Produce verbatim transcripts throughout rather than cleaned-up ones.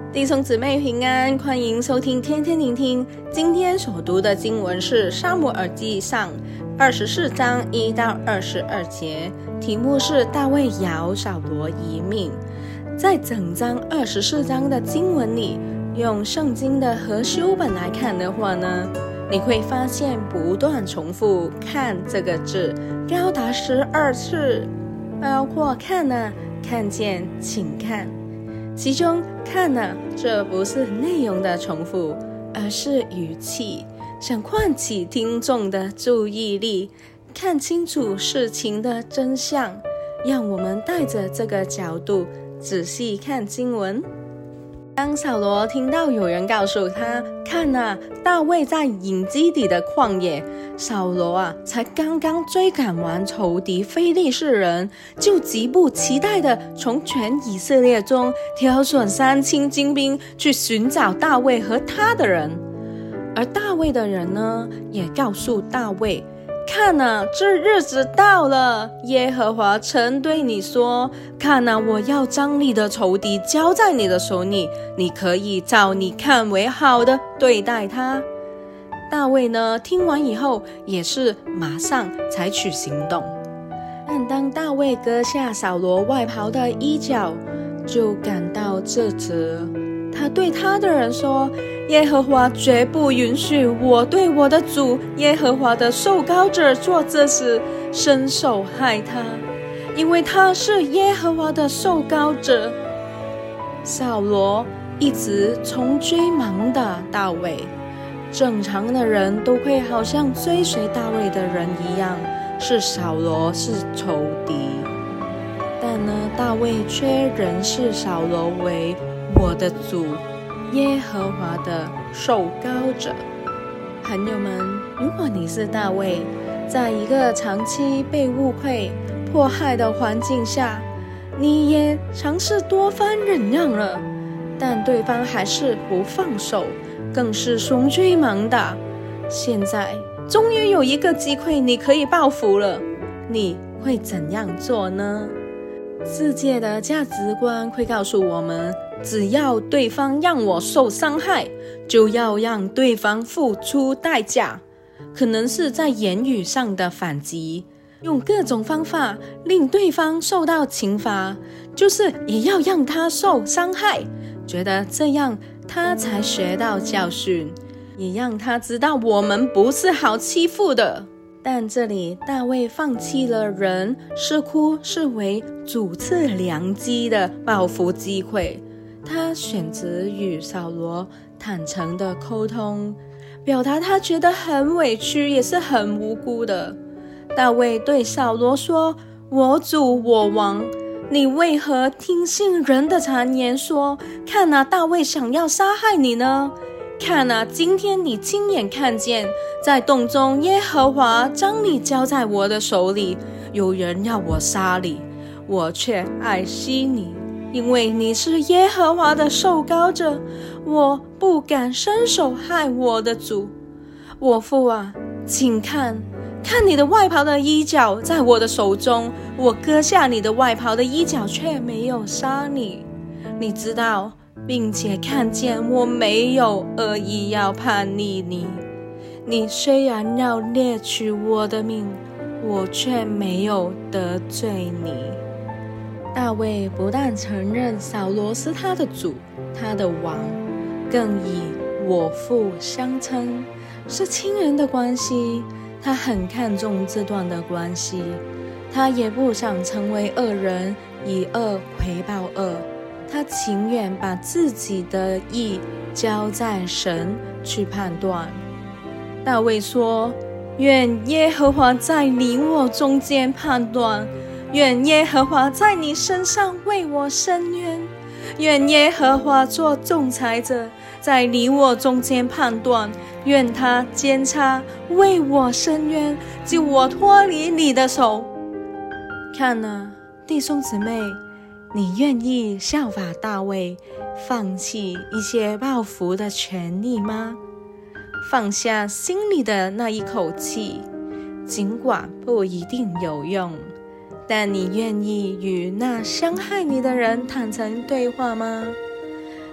弟兄姊妹平安，欢迎收听天天聆听。今天所读的经文是撒母耳记上二十四章一到二十二节，题目是大卫摇扫罗一命。在整章二十四章的经文里，用圣经的和修本来看的话呢，你会发现不断重复看这个字高达十二次，包括看啊、看见、请看。其中看啊，这不是内容的重复，而是语气，想唤起听众的注意力，看清楚事情的真相。让我们带着这个角度仔细看经文。当扫罗听到有人告诉他，看啊，大卫在隐基底的旷野，扫罗啊，才刚刚追赶完仇敌非利士人，就急不及待地从全以色列中挑选三千精兵去寻找大卫和他的人。而大卫的人呢，也告诉大卫，看啊，这日子到了，耶和华曾对你说，看啊，我要将你的仇敌交在你的手里，你可以照你看为好的对待他。大卫呢，听完以后也是马上采取行动。但当大卫割下扫罗外袍的衣角，就感到自责。他对他的人说，耶和华绝不允许我对我的主耶和华的受膏者做这事，伸手害他，因为他是耶和华的受膏者。扫罗一直从追忙打大卫，正常的人都会好像追随大卫的人一样，是扫罗是仇敌。但呢，大卫却仍视扫罗为我的主耶和华的受膏者。朋友们，如果你是大卫，在一个长期被误会、迫害的环境下，你也尝试多番忍让了，但对方还是不放手，更是穷追猛打。现在终于有一个机会你可以报复了，你会怎样做呢？世界的价值观会告诉我们，只要对方让我受伤害，就要让对方付出代价，可能是在言语上的反击，用各种方法令对方受到惩罚，就是也要让他受伤害，觉得这样他才学到教训，也让他知道我们不是好欺负的。但这里大卫放弃了人似乎视为主赐良机的报复机会，他选择与扫罗坦诚的沟通，表达他觉得很委屈，也是很无辜的。大卫对扫罗说，我主我王，你为何听信人的谗言，说看啊，大卫想要杀害你呢？看啊，今天你亲眼看见，在洞中耶和华将你交在我的手里，有人要我杀你，我却爱惜你，因为你是耶和华的受膏者，我不敢伸手害我的主。我父啊，请看，看你的外袍的衣角在我的手中，我割下你的外袍的衣角，却没有杀你。你知道并且看见我没有恶意要叛逆你，你虽然要掠取我的命，我却没有得罪你。大卫不但承认扫罗是他的主，他的王，更以我父相称，是亲人的关系。他很看重这段的关系，他也不想成为恶人，以恶回报恶，他情愿把自己的义交在神去判断。大卫说，愿耶和华在你我中间判断，愿耶和华在你身上为我伸冤，愿耶和华做仲裁者，在你我中间判断，愿他监察为我伸冤，救我脱离你的手。看啊，弟兄姊妹，你愿意效法大卫，放弃一些报复的权利吗？放下心里的那一口气，尽管不一定有用，但你愿意与那伤害你的人坦诚对话吗？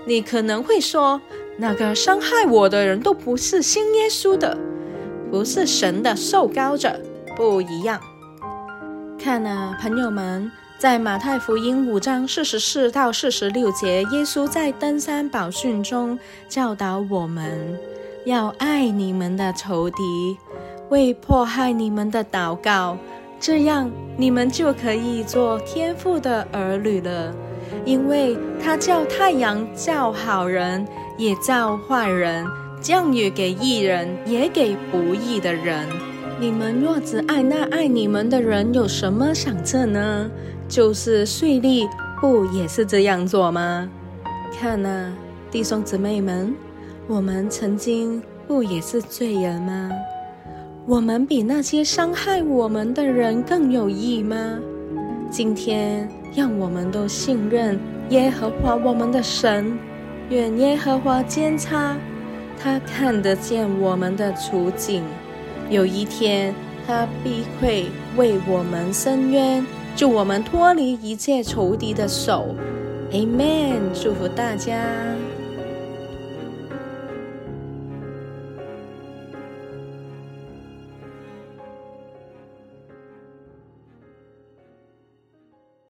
你可能会说，那个伤害我的人都不是信耶稣的，不是神的受膏者，不一样。看啊，朋友们，在马太福音五章四十四到四十六节，耶稣在登山宝训中教导我们，要爱你们的仇敌，为迫害你们的祷告，这样你们就可以做天父的儿女了。因为他叫太阳照好人，也照坏人，降雨给义人，也给不义的人。你们若只爱那爱你们的人，有什么赏赐呢？就是税吏不也是这样做吗？看啊，弟兄姊妹们，我们曾经不也是罪人吗？我们比那些伤害我们的人更有益吗？今天让我们都信任耶和华我们的神，愿耶和华监察，他看得见我们的处境，有一天他必会为我们伸冤，救我们脱离一切仇敌的手。 Amen， 祝福大家。